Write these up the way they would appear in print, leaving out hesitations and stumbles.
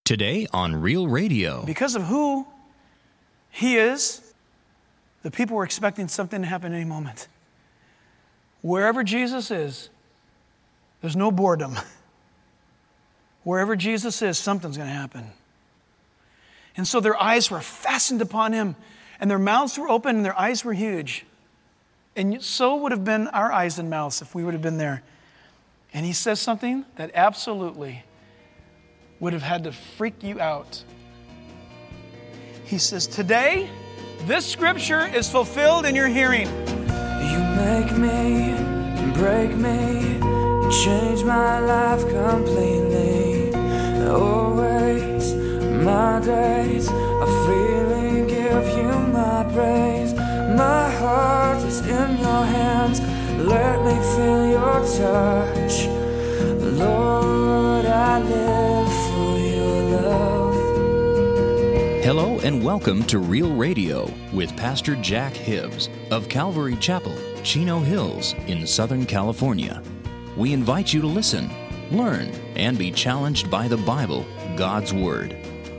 Today on Real Radio. Because of who he is, the people were expecting something to happen any moment. Wherever Jesus is, there's no boredom. Wherever Jesus is, something's going to happen. And so their eyes were fastened upon him, and their mouths were open, and their eyes were huge. And so would have been our eyes and mouths if we would have been there. And he says something that absolutely would have had to freak you out. He says, today, this scripture is fulfilled in your hearing. You make me, break me, change my life completely. Always, my days are freely give you my praise. My heart is in your hands, let me feel your touch. Lord, I live for your love. Hello and welcome to Real Radio with Pastor Jack Hibbs of Calvary Chapel, Chino Hills in Southern California. We invite you to listen, learn, and be challenged by the Bible, God's Word.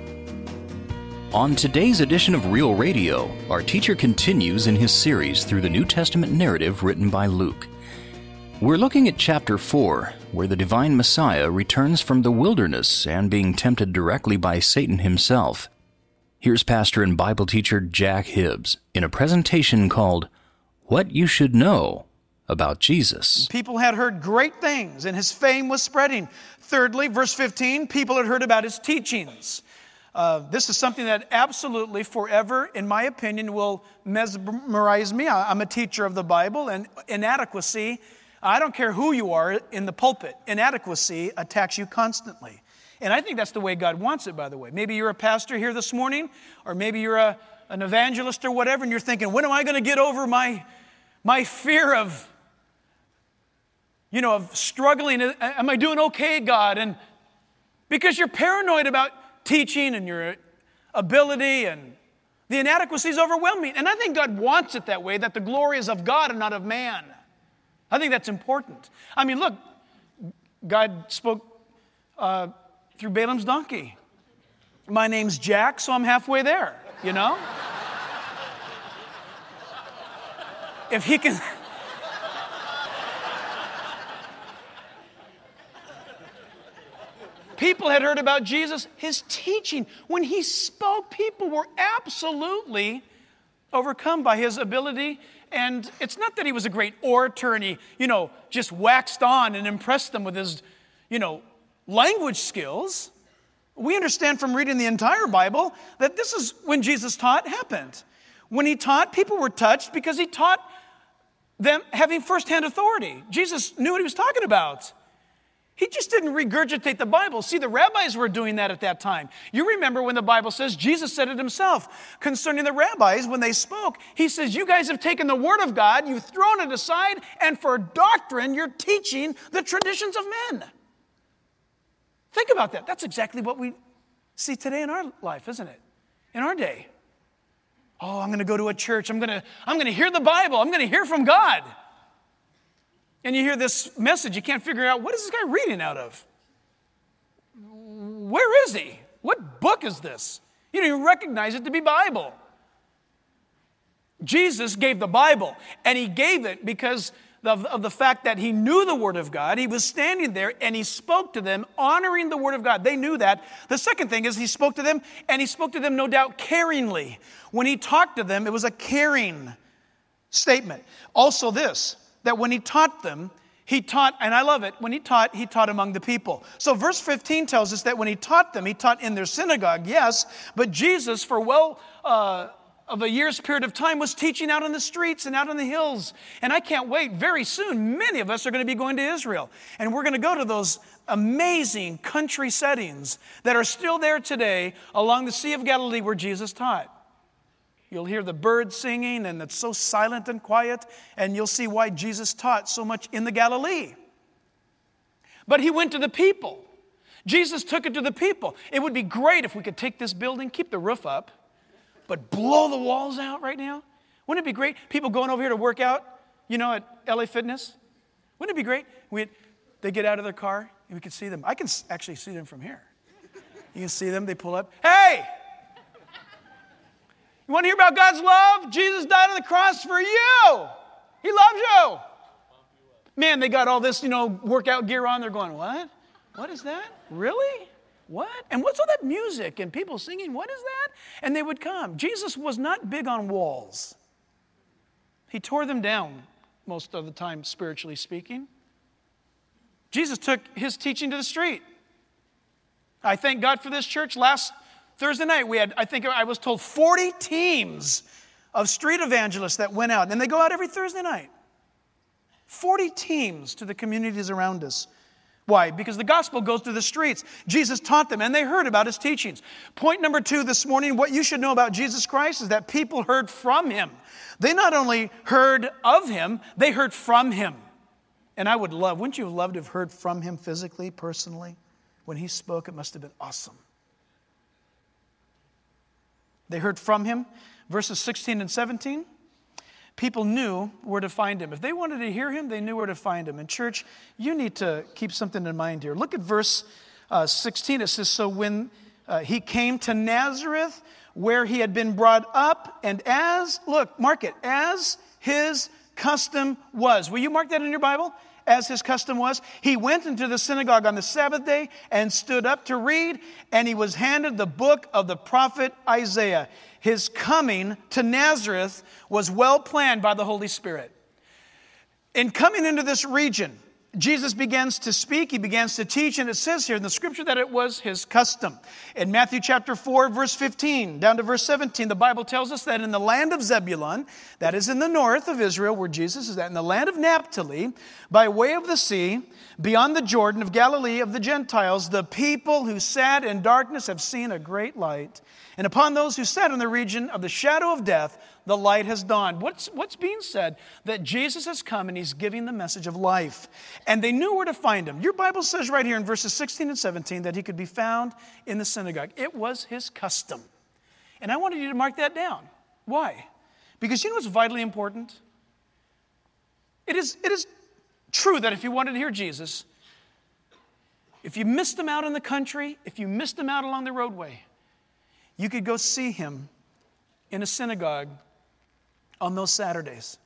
On today's edition of Real Radio, our teacher continues in his series through the New Testament narrative written by Luke. We're looking at chapter 4, where the divine Messiah returns from the wilderness and being tempted directly by Satan himself. Here's pastor and Bible teacher Jack Hibbs in a presentation called What You Should Know About Jesus. People had heard great things, and his fame was spreading. Thirdly, verse 15, people had heard about his teachings. This is something that absolutely forever, in my opinion, will mesmerize me. I'm a teacher of the Bible, and inadequacy, I don't care who you are in the pulpit, inadequacy attacks you constantly. And I think that's the way God wants it, by the way. Maybe you're a pastor here this morning, or maybe you're an evangelist or whatever, and you're thinking, when am I going to get over my fear of struggling? Am I doing okay, God? And because you're paranoid about teaching and your ability, and the inadequacy is overwhelming. And I think God wants it that way, that the glory is of God and not of man. I think that's important. I mean, look, God spoke through Balaam's donkey. My name's Jack, so I'm halfway there, you know? If he can... People had heard about Jesus, his teaching. When he spoke, people were absolutely overcome by his ability. And it's not that he was a great orator and he, just waxed on and impressed them with his, language skills. We understand from reading the entire Bible that this is when Jesus taught happened. When he taught, people were touched because he taught them having firsthand authority. Jesus knew what he was talking about. He just didn't regurgitate the Bible. See, the rabbis were doing that at that time. You remember when the Bible says, Jesus said it himself concerning the rabbis when they spoke. He says, you guys have taken the word of God, you've thrown it aside, and for doctrine, you're teaching the traditions of men. Think about that. That's exactly what we see today in our life, isn't it? In our day. Oh, I'm going to go to a church. I'm going to hear the Bible. I'm going to hear from God. And you hear this message, you can't figure out, what is this guy reading out of? Where is he? What book is this? You don't even recognize it to be Bible. Jesus gave the Bible, and he gave it because of the fact that he knew the Word of God. He was standing there, and he spoke to them, honoring the Word of God. They knew that. The second thing is he spoke to them, and he spoke to them, no doubt, caringly. When he talked to them, it was a caring statement. Also this, that when he taught them, he taught, and I love it, when he taught among the people. So verse 15 tells us that when he taught them, he taught in their synagogue, yes, but Jesus, for of a year's period of time, was teaching out on the streets and out on the hills. And I can't wait, very soon, many of us are going to be going to Israel. And we're going to go to those amazing country settings that are still there today along the Sea of Galilee where Jesus taught. You'll hear the birds singing, and it's so silent and quiet, and you'll see why Jesus taught so much in the Galilee. But he went to the people. Jesus took it to the people. It would be great if we could take this building, keep the roof up, but blow the walls out right now. Wouldn't it be great? People going over here to work out, at LA Fitness. Wouldn't it be great? They get out of their car, and we could see them. I can actually see them from here. You can see them, they pull up. Hey! You want to hear about God's love? Jesus died on the cross for you. He loves you. Man, they got all this, workout gear on. They're going, what? What is that? Really? What? And what's all that music and people singing? What is that? And they would come. Jesus was not big on walls. He tore them down most of the time, spiritually speaking. Jesus took his teaching to the street. I thank God for this church. Last Thursday night, we had, I was told 40 teams of street evangelists that went out. And they go out every Thursday night. 40 teams to the communities around us. Why? Because the gospel goes to the streets. Jesus taught them, and they heard about his teachings. Point number 2 this morning, what you should know about Jesus Christ is that people heard from him. They not only heard of him, they heard from him. And wouldn't you have loved to have heard from him physically, personally? When he spoke, it must have been awesome. They heard from him. Verses 16 and 17. People knew where to find him. If they wanted to hear him, they knew where to find him. And church, you need to keep something in mind here. Look at verse 16. It says, so when he came to Nazareth, where he had been brought up, and mark it, as his custom was. Will you mark that in your Bible? As his custom was. He went into the synagogue on the Sabbath day and stood up to read, and he was handed the book of the prophet Isaiah. His coming to Nazareth was well planned by the Holy Spirit. In coming into this region, Jesus begins to speak, he begins to teach, and it says here in the scripture that it was his custom. In Matthew chapter 4, verse 15, down to verse 17, the Bible tells us that in the land of Zebulun, that is in the north of Israel, where Jesus is at, in the land of Naphtali, by way of the sea, beyond the Jordan of Galilee of the Gentiles, the people who sat in darkness have seen a great light. And upon those who sat in the region of the shadow of death, the light has dawned. What's being said? That Jesus has come and he's giving the message of life. And they knew where to find him. Your Bible says right here in verses 16 and 17 that he could be found in the synagogue. It was his custom. And I wanted you to mark that down. Why? Because you know what's vitally important? It is true that if you wanted to hear Jesus, if you missed him out in the country, if you missed him out along the roadway, you could go see him in a synagogue on those Saturdays,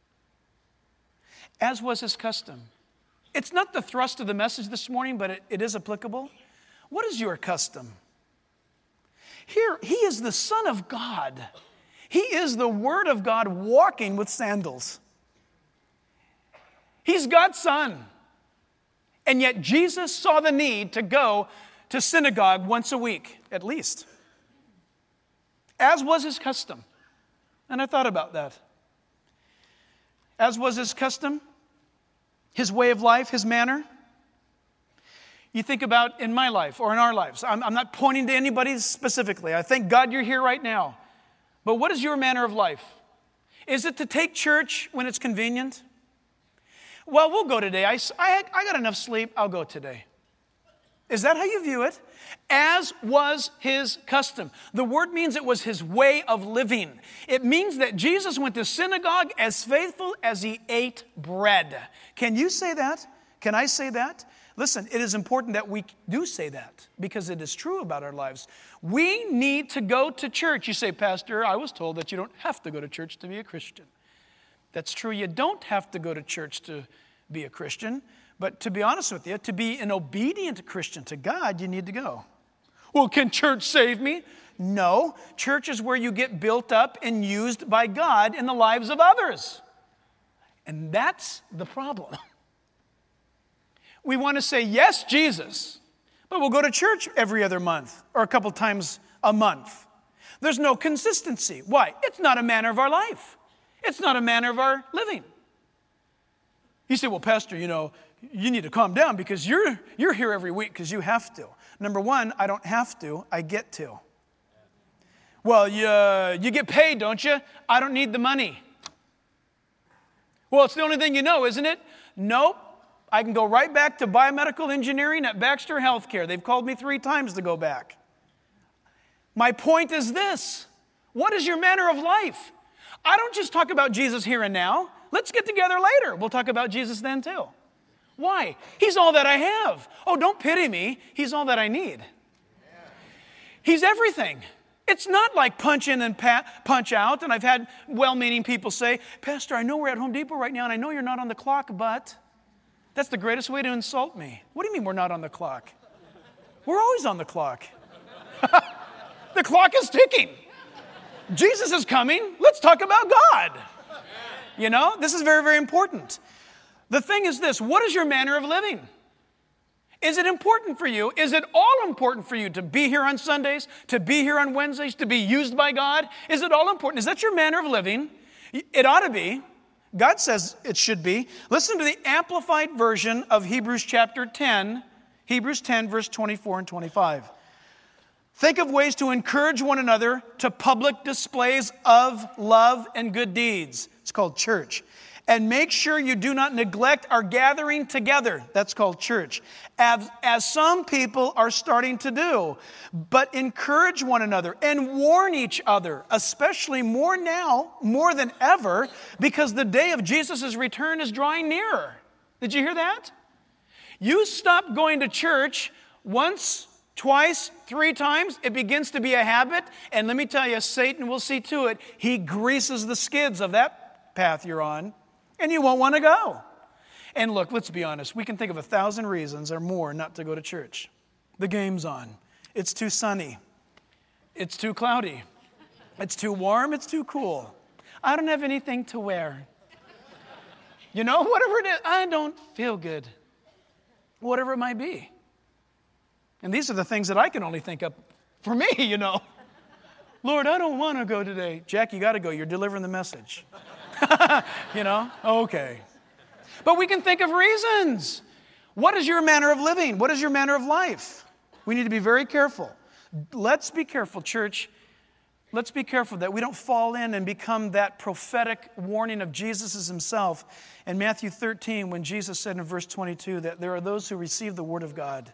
as was his custom. It's not the thrust of the message this morning, but it is applicable. What is your custom? Here, he is the Son of God. He is the Word of God walking with sandals. He's God's Son. And yet Jesus saw the need to go to synagogue once a week, at least, as was his custom. And I thought about that. As was his custom, his way of life, his manner. You think about in my life or in our lives. I'm not pointing to anybody specifically. I thank God you're here right now. But what is your manner of life? Is it to take church when it's convenient? Well, we'll go today. I got enough sleep. I'll go today. Is that how you view it? As was his custom. The word means it was his way of living. It means that Jesus went to synagogue as faithful as he ate bread. Can you say that? Can I say that? Listen, it is important that we do say that because it is true about our lives. We need to go to church. You say, Pastor, I was told that you don't have to go to church to be a Christian. That's true. You don't have to go to church to be a Christian. But to be honest with you, to be an obedient Christian to God, you need to go. Well, can church save me? No. Church is where you get built up and used by God in the lives of others. And that's the problem. We want to say, yes, Jesus, but we'll go to church every other month or a couple times a month. There's no consistency. Why? It's not a manner of our life. It's not a manner of our living. You say, well, Pastor, you need to calm down because you're here every week because you have to. Number one, I don't have to, I get to. Well, you get paid, don't you? I don't need the money. Well, it's the only thing you know, isn't it? Nope. I can go right back to biomedical engineering at Baxter Healthcare. They've called me 3 times to go back. My point is this. What is your manner of life? I don't just talk about Jesus here and now. Let's get together later. We'll talk about Jesus then too. Why? He's all that I have. Oh, don't pity me. He's all that I need. He's everything. It's not like punch in and punch out. And I've had well-meaning people say, Pastor, I know we're at Home Depot right now, and I know you're not on the clock, but that's the greatest way to insult me. What do you mean we're not on the clock? We're always on the clock. The clock is ticking. Jesus is coming. Let's talk about God. You know, this is very, very important. The thing is this, what is your manner of living? Is it important for you? Is it all important for you to be here on Sundays, to be here on Wednesdays, to be used by God? Is it all important? Is that your manner of living? It ought to be. God says it should be. Listen to the amplified version of Hebrews chapter 10, Hebrews 10, verse 24 and 25. Think of ways to encourage one another to public displays of love and good deeds. It's called church. And make sure you do not neglect our gathering together. That's called church. As some people are starting to do. But encourage one another and warn each other, especially more now, more than ever, because the day of Jesus' return is drawing nearer. Did you hear that? You stop going to church once, twice, 3 times, it begins to be a habit. And let me tell you, Satan will see to it. He greases the skids of that path you're on. And you won't want to go. And look, let's be honest. We can think of 1,000 reasons or more not to go to church. The game's on. It's too sunny. It's too cloudy. It's too warm. It's too cool. I don't have anything to wear. You know, whatever it is, I don't feel good. Whatever it might be. And these are the things that I can only think of for me, you know. Lord, I don't want to go today. Jack, you got to go. You're delivering the message. You know, okay. But we can think of reasons. What is your manner of living? What is your manner of life? We need to be very careful. Let's be careful, church. Let's be careful that we don't fall in and become that prophetic warning of Jesus himself. In Matthew 13, when Jesus said in verse 22 that there are those who receive the word of God.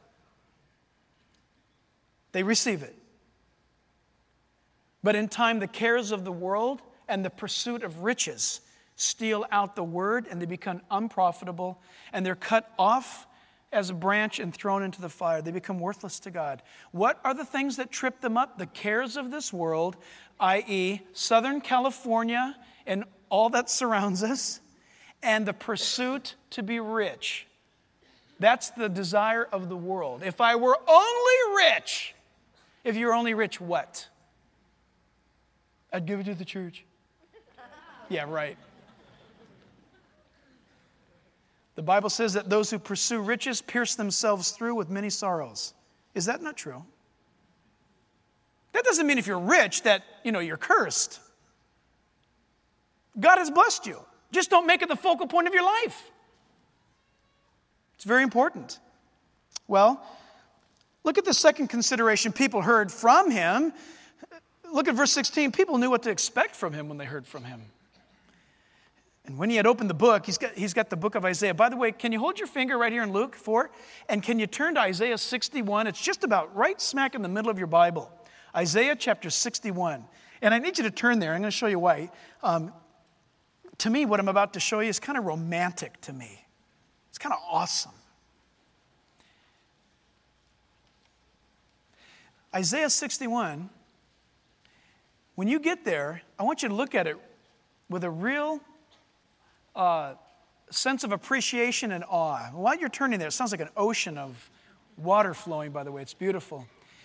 They receive it. But in time, the cares of the world and the pursuit of riches steal out the word, and they become unprofitable, and they're cut off as a branch and thrown into the fire. They become worthless to God. What are the things that trip them up? The cares of this world, i.e., Southern California and all that surrounds us, and the pursuit to be rich. That's the desire of the world. If I were only rich, if you're only rich, what? I'd give it to the church. Yeah, right. The Bible says that those who pursue riches pierce themselves through with many sorrows. Is that not true? That doesn't mean if you're rich that, you're cursed. God has blessed you. Just don't make it the focal point of your life. It's very important. Well, look at the second consideration. People heard from him. Look at verse 16. People knew what to expect from him when they heard from him. And when he had opened the book, he's got the book of Isaiah. By the way, can you hold your finger right here in Luke 4? And can you turn to Isaiah 61? It's just about right smack in the middle of your Bible. Isaiah chapter 61. And I need you to turn there. I'm going to show you why. To me, what I'm about to show you is kind of romantic to me. It's kind of awesome. Isaiah 61, when you get there, I want you to look at it with a real sense of appreciation and awe. While you're turning there, it sounds like an ocean of water flowing, by the way. It's beautiful.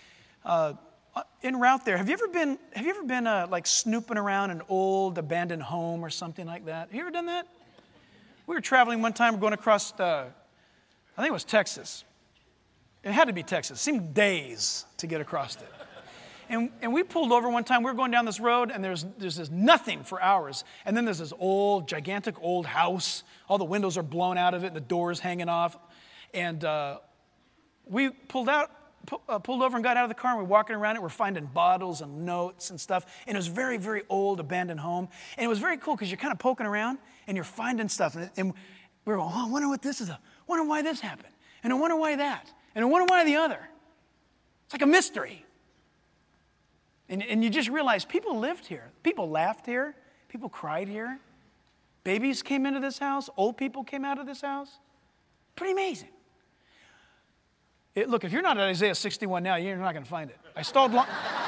En route there, have you ever been like snooping around an old abandoned home or something like that? Have you ever done that? We were traveling one time, we're going across, I think it was Texas. It had to be Texas. It seemed days to get across it. And we pulled over one time. We were going down this road, and there's this nothing for hours. And then there's this gigantic old house. All the windows are blown out of it, and the doors hanging off. And we pulled over and got out of the car, and we're walking around it. We're finding bottles and notes and stuff. And it was a very, very old, abandoned home. And it was very cool because you're kind of poking around, and you're finding stuff. And we were going, I wonder what this is. I wonder why this happened. And I wonder why that. And I wonder why the other. It's like a mystery. And you just realize people lived here. People laughed here. People cried here. Babies came into this house. Old people came out of this house. Pretty amazing. Look, if you're not at Isaiah 61 now, you're not going to find it. I stalled long.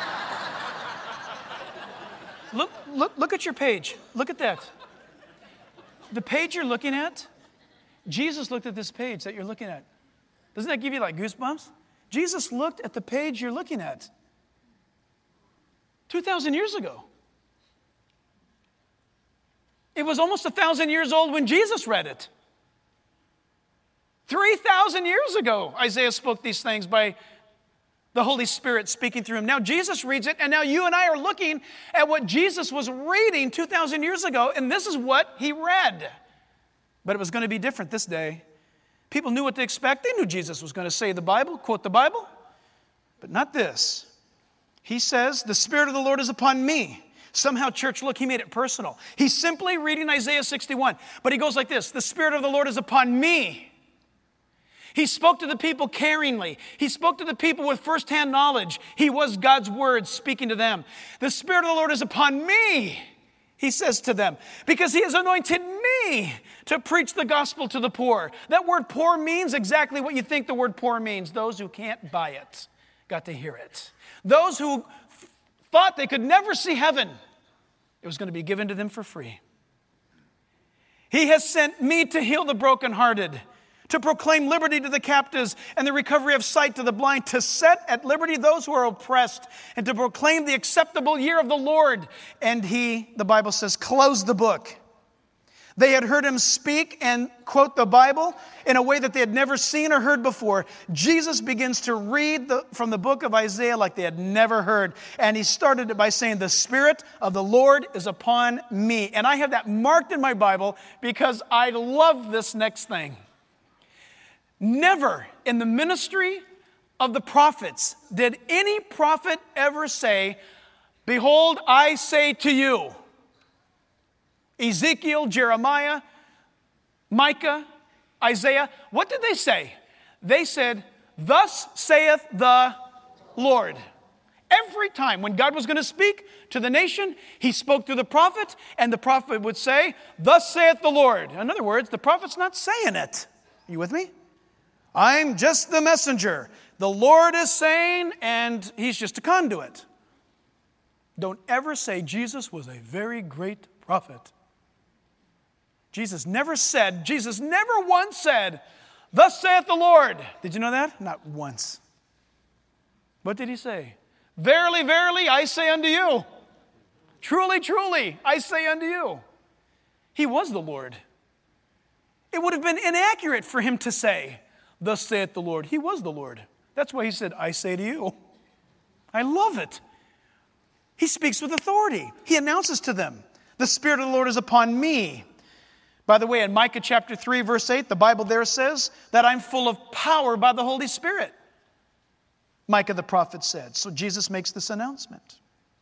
Look at your page. Look at that. The page you're looking at, Jesus looked at this page that you're looking at. Doesn't that give you like goosebumps? Jesus looked at the page you're looking at 2,000 years ago. It was almost 1,000 years old when Jesus read it. 3,000 years ago, Isaiah spoke these things by the Holy Spirit speaking through him. Now Jesus reads it, and now you and I are looking at what Jesus was reading 2,000 years ago, and this is what he read. But it was going to be different this day. People knew what to expect. They knew Jesus was going to say the Bible, quote the Bible, but not this. He says, the Spirit of the Lord is upon me. Somehow, church, look, he made it personal. He's simply reading Isaiah 61, but he goes like this, the Spirit of the Lord is upon me. He spoke to the people caringly. He spoke to the people with firsthand knowledge. He was God's word speaking to them. The Spirit of the Lord is upon me, he says to them, because he has anointed me to preach the gospel to the poor. That word poor means exactly what you think the word poor means. Those who can't buy it got to hear it. Those who thought they could never see heaven, it was going to be given to them for free. He has sent me to heal the brokenhearted, to proclaim liberty to the captives and the recovery of sight to the blind, to set at liberty those who are oppressed, and to proclaim the acceptable year of the Lord. And he, the Bible says, closed the book. They had heard him speak and quote the Bible in a way that they had never seen or heard before. Jesus begins to read from the book of Isaiah like they had never heard. And he started it by saying, the Spirit of the Lord is upon me. And I have that marked in my Bible because I love this next thing. Never in the ministry of the prophets did any prophet ever say, behold, I say to you. Ezekiel, Jeremiah, Micah, Isaiah, what did they say? They said, thus saith the Lord. Every time when God was going to speak to the nation, he spoke through the prophet, and the prophet would say, thus saith the Lord. In other words, the prophet's not saying it. Are you with me? I'm just the messenger. The Lord is saying, and he's just a conduit. Don't ever say Jesus was a very great prophet. Jesus never once said, thus saith the Lord. Did you know that? Not once. What did he say? Verily, verily, I say unto you. Truly, truly, I say unto you. He was the Lord. It would have been inaccurate for him to say, thus saith the Lord. He was the Lord. That's why he said, I say to you. I love it. He speaks with authority. He announces to them, the Spirit of the Lord is upon me. By the way, in Micah chapter 3, verse 8, the Bible there says that I'm full of power by the Holy Spirit. Micah the prophet said. So Jesus makes this announcement.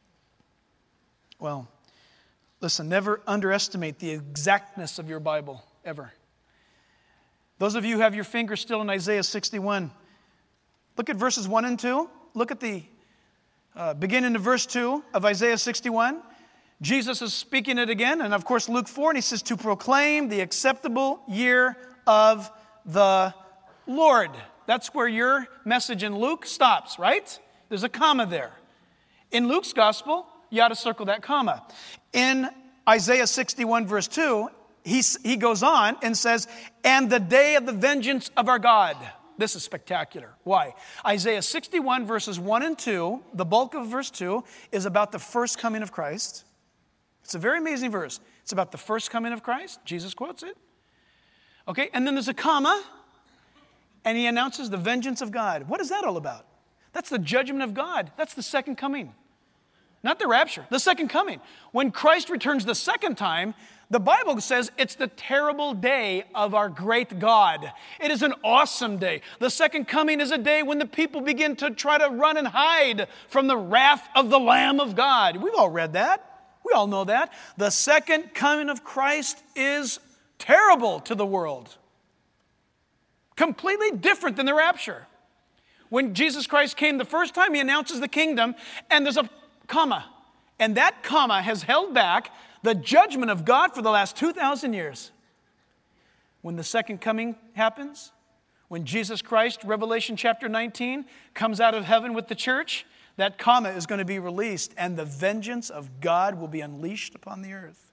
Well, listen, never underestimate the exactness of your Bible, ever. Those of you who have your finger still in Isaiah 61, look at verses 1 and 2. Look at the beginning of verse 2 of Isaiah 61. Jesus is speaking it again, and of course Luke 4, and he says, to proclaim the acceptable year of the Lord. That's where your message in Luke stops, right? There's a comma there. In Luke's gospel, you ought to circle that comma. In Isaiah 61, verse 2, he goes on and says, and the day of the vengeance of our God. This is spectacular. Why? Isaiah 61, verses 1 and 2, the bulk of verse 2, is about the first coming of Christ. It's a very amazing verse. It's about the first coming of Christ. Jesus quotes it. Okay, and then there's a comma, and he announces the vengeance of God. What is that all about? That's the judgment of God. That's the second coming. Not the rapture, the second coming. When Christ returns the second time, the Bible says it's the terrible day of our great God. It is an awesome day. The second coming is a day when the people begin to try to run and hide from the wrath of the Lamb of God. We've all read that. We all know that. The second coming of Christ is terrible to the world. Completely different than the rapture. When Jesus Christ came the first time, he announces the kingdom, and there's a comma. And that comma has held back the judgment of God for the last 2,000 years. When the second coming happens, When Jesus Christ, Revelation chapter 19, comes out of heaven with the church, that comma is going to be released, and the vengeance of God will be unleashed upon the earth.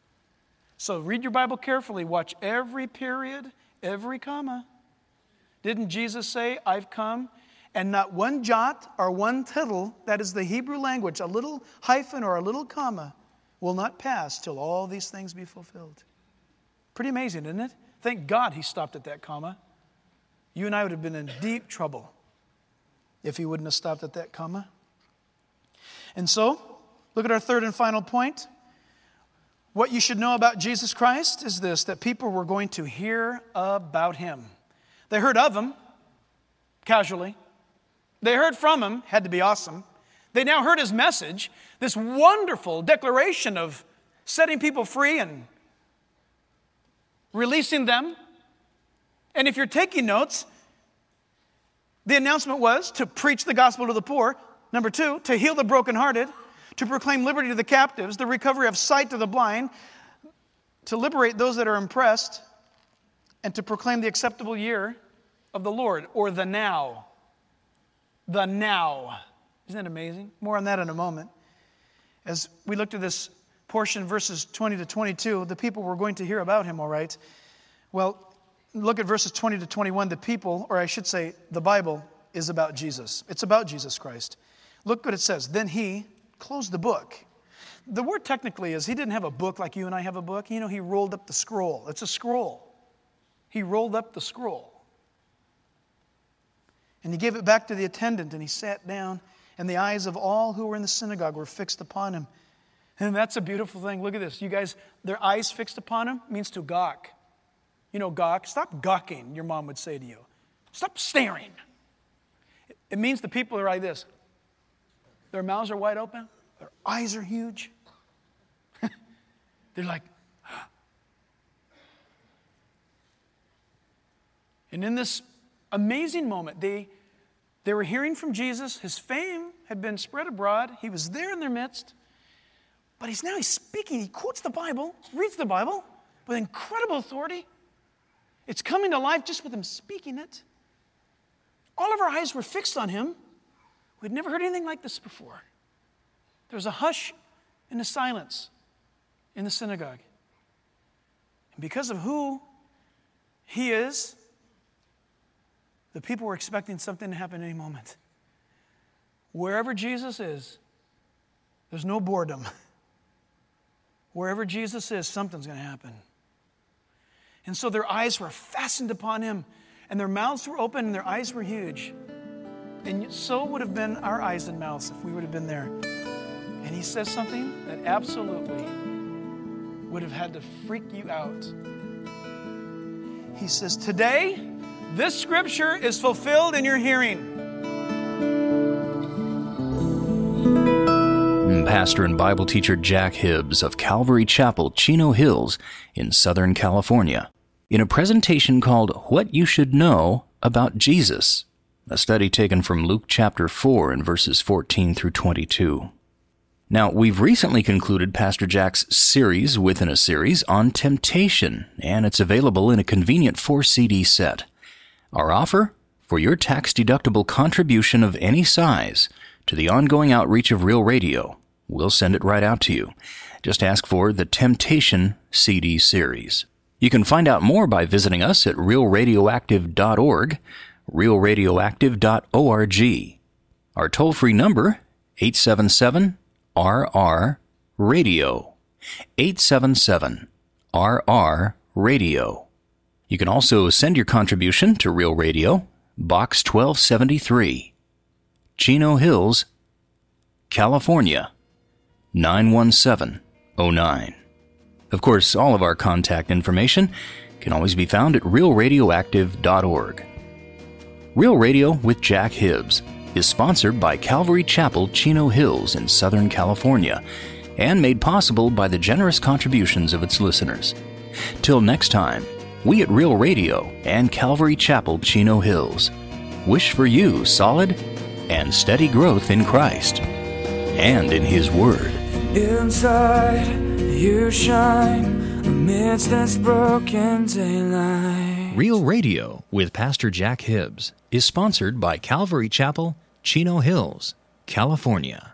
So read your Bible carefully. Watch every period, every comma. Didn't Jesus say, I've come, and not one jot or one tittle, that is the Hebrew language, a little hyphen or a little comma, will not pass till all these things be fulfilled. Pretty amazing, isn't it? Thank God he stopped at that comma. You and I would have been in deep trouble if he wouldn't have stopped at that comma. And so, look at our third and final point. What you should know about Jesus Christ is this, that people were going to hear about him. They heard of him, casually. They heard from him, had to be awesome. They now heard his message, this wonderful declaration of setting people free and releasing them. And if you're taking notes, the announcement was to preach the gospel to the poor. Number 2, to heal the brokenhearted, to proclaim liberty to the captives, the recovery of sight to the blind, to liberate those that are oppressed, and to proclaim the acceptable year of the Lord, or the now. The now. Isn't that amazing? More on that in a moment. As we looked at this portion, verses 20 to 22, the people were going to hear about him, all right. Well, look at verses 20 to 21. The people, or I should say, the Bible is about Jesus. It's about Jesus Christ. Look what it says. Then he closed the book. The word technically is he didn't have a book like you and I have a book. You know, he rolled up the scroll. It's a scroll. He rolled up the scroll. And he gave it back to the attendant, and he sat down, and the eyes of all who were in the synagogue were fixed upon him. And that's a beautiful thing. Look at this. You guys, their eyes fixed upon him means to gawk. You know, gawk. Stop gawking, your mom would say to you. Stop staring. It means the people are like this. Their mouths are wide open. Their eyes are huge. They're like, and in this amazing moment, they were hearing from Jesus. His fame had been spread abroad. He was there in their midst. But he's speaking. He quotes the Bible, reads the Bible with incredible authority. It's coming to life just with him speaking it. All of our eyes were fixed on him. We'd never heard anything like this before. There was a hush and a silence in the synagogue. And because of who he is, the people were expecting something to happen any moment. Wherever Jesus is, there's no boredom. Wherever Jesus is, something's going to happen. And so their eyes were fastened upon him, and their mouths were open, and their eyes were huge. And so would have been our eyes and mouths if we would have been there. And he says something that absolutely would have had to freak you out. He says, today, this scripture is fulfilled in your hearing. Pastor and Bible teacher Jack Hibbs of Calvary Chapel, Chino Hills in Southern California, in a presentation called What You Should Know About Jesus, a study taken from Luke chapter 4 and verses 14 through 22. Now, we've recently concluded Pastor Jack's series within a series on temptation, and it's available in a convenient 4-CD set. Our offer? For your tax-deductible contribution of any size to the ongoing outreach of Real Radio, we'll send it right out to you. Just ask for the Temptation CD series. You can find out more by visiting us at realradioactive.org, realradioactive.org. Our toll-free number, 877-RR-RADIO, 877-RR-RADIO. You can also send your contribution to Real Radio, Box 1273, Chino Hills, California, 91709. Of course, all of our contact information can always be found at realradioactive.org. Real Radio with Jack Hibbs is sponsored by Calvary Chapel, Chino Hills in Southern California, and made possible by the generous contributions of its listeners. Till next time, we at Real Radio and Calvary Chapel, Chino Hills wish for you solid and steady growth in Christ and in His Word. Inside you shine amidst this broken daylight. Real Radio with Pastor Jack Hibbs is sponsored by Calvary Chapel, Chino Hills, California.